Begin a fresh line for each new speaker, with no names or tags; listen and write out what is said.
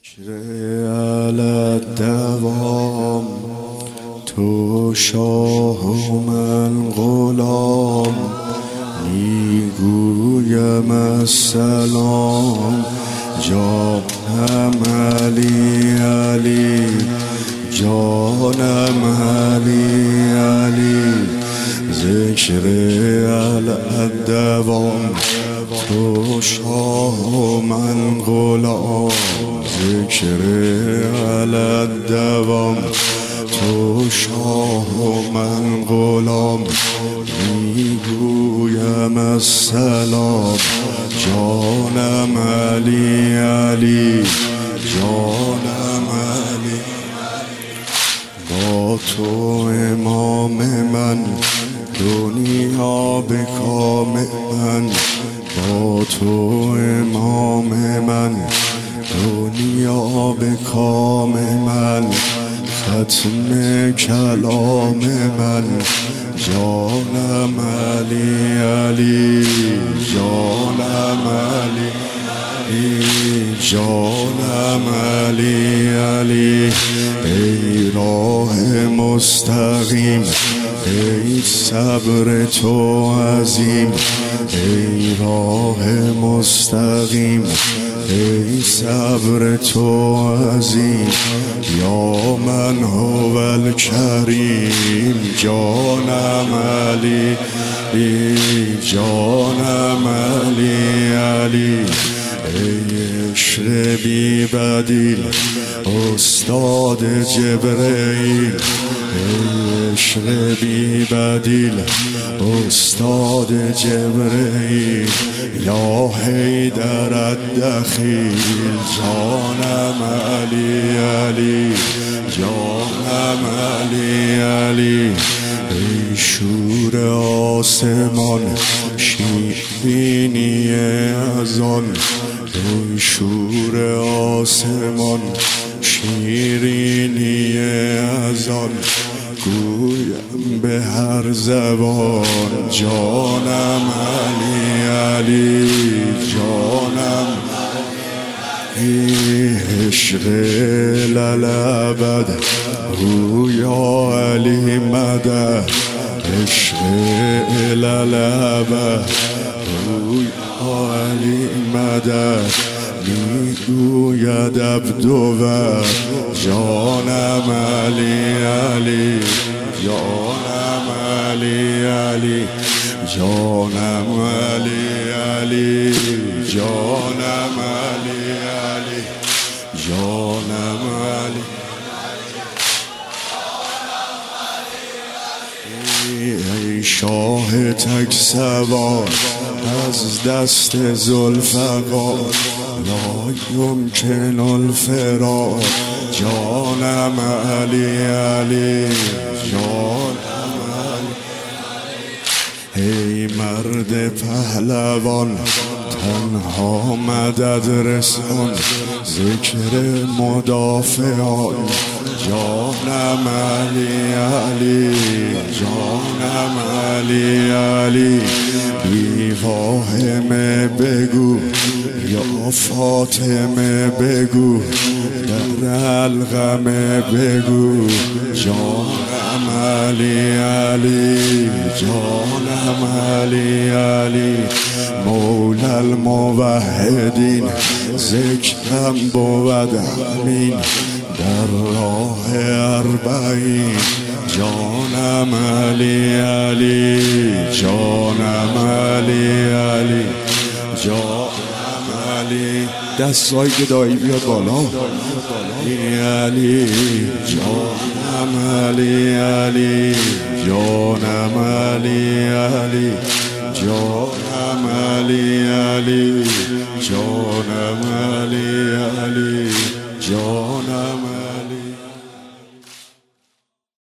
ذکر الدوام، تو شاه و من غلام، میگویم السلام. جانم علی علی، جانم علی علی. ذکر الدوام، تو شاه و من غلام. ذکر الدوام، تو شاه و من غلام. میگویم السلام. جانم علی علی، جانم علی. با تو امام من، دنیا به کام من. با تو امام من، دنیا به کام من. ختم کلام من، جانم علی علی، جانم علی علی، جانم علی علی. ای راه مستقیم، ای صبر تو عظیم. ای راه مستقیم، ای صبر تو عظیم. یا من هو الکریم، جانم علی، جانم علی علی. ای عشق بی بدیل، استاد جبرئیل. ای عشق بی بدیل، استاد جبرئیل. یا حیدر الدخیل، جانم علی علی، جانم علی علی. ای شور آسمان، شیرینی اذان. ای شور آسمان، شیرینی اذان. گویم به هر زبان، جانم علی علی، جانم عشق للابد. رویا علی مدد، عشق للابد. رویا علی مدد. میگوید عبدالوهاب، جانم علی علی، جانم علی علی، جانم علی علی، جانم علی علی، جانم علی. ای شاه تک سوار، از دست ذوالفقار. لا یمکن الفرار، جانم علی علی، جانم علی. ای مرد پهلوان، تنها مدد رسان. ذکر مدافعان، جانم علی علی، جانم علی علی. بی واهمه بگو، یا فاطمه بگو. در الغمه بگو، جانم علی علی، جانم علی علی. مولا الموحدین، ذکرم بود همین. در راه اربعین، جانم علی علی، جانم علی علی، جانم علی. دستای گدایی بیاد بالا. علی، جانم علی علی، جانم علی علی، جانم علی علی، جانم علی علی، جانم